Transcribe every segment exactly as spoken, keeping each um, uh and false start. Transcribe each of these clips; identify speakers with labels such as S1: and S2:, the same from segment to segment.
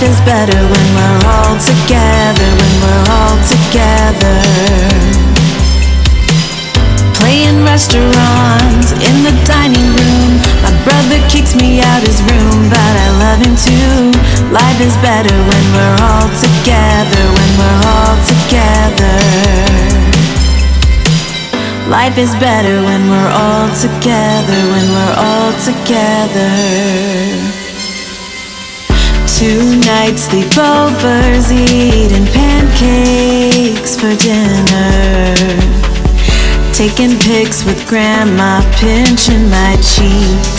S1: is better when we're all together, when we're all together. Playing restaurants in the dining room. My brother kicks me out his room, but I love him too. Life is better when we're all together, when we're all together. Life is better when we're all together, when we're all together. Two night sleepovers, eating pancakes for dinner. Taking pics with grandma, pinching my cheeks.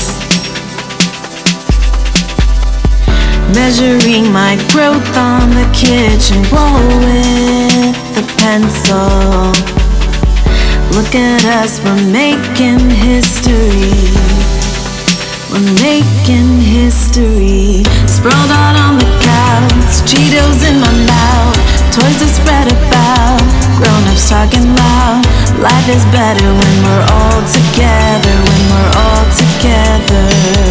S1: Measuring my growth on the kitchen wall with a pencil. Look at us, we're making history. We're making history. Sprawled out on the couch, Cheetos in my mouth, toys are spread about, grown-ups talking loud. Life is better when we're all together, when we're all together.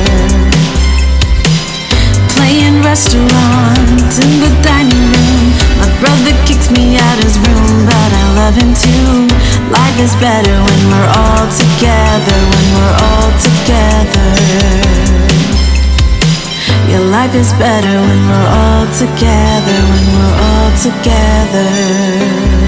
S1: Playing restaurants in the dining room. My brother kicks me out his room, but I love him too. Life is better when we're all together, when we're all together. Yeah, life is better when we're all together, when we're all together.